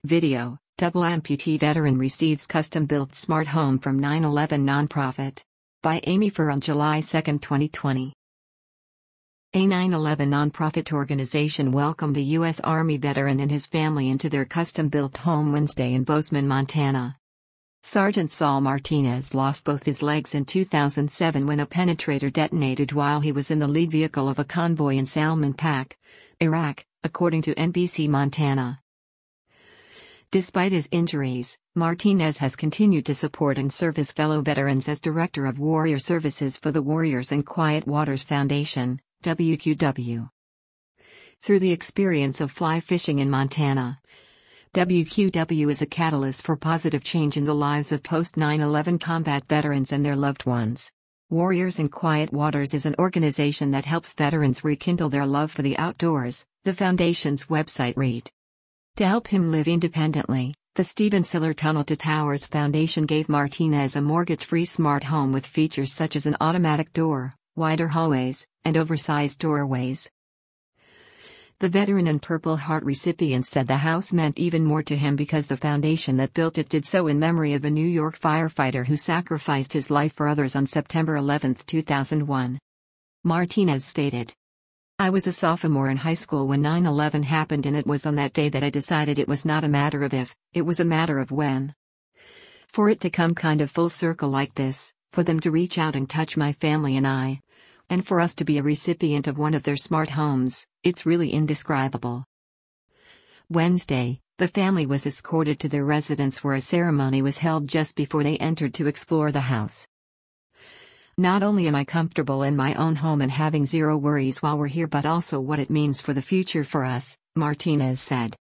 Video: Double amputee veteran receives custom-built smart home from 9/11 nonprofit. By Amy Furr on July 2, 2020. A 9/11 nonprofit organization welcomed a U.S. Army veteran and his family into their custom-built home Wednesday in Bozeman, Montana. Sergeant Saul Martinez lost both his legs in 2007 when a penetrator detonated while he was in the lead vehicle of a convoy in Salman Pak, Iraq, according to NBC Montana. Despite his injuries, Martinez has continued to support and serve his fellow veterans as Director of Warrior Services for the Warriors in Quiet Waters Foundation, WQW. Through the experience of fly fishing in Montana, WQW is a catalyst for positive change in the lives of post-9/11 combat veterans and their loved ones. Warriors in Quiet Waters is an organization that helps veterans rekindle their love for the outdoors, the foundation's website read. To help him live independently, the Stephen Siller Tunnel to Towers Foundation gave Martinez a mortgage-free smart home with features such as an automatic door, wider hallways, and oversized doorways. The veteran and Purple Heart recipient said the house meant even more to him because the foundation that built it did so in memory of a New York firefighter who sacrificed his life for others on September 11, 2001. Martinez stated, "I was a sophomore in high school when 9/11 happened, and it was on that day that I decided it was not a matter of if, it was a matter of when. For it to come kind of full circle like this, for them to reach out and touch my family and I, and for us to be a recipient of one of their smart homes, it's really indescribable." Wednesday, the family was escorted to their residence where a ceremony was held just before they entered to explore the house. "Not only am I comfortable in my own home and having zero worries while we're here, but also what it means for the future for us," Martinez said.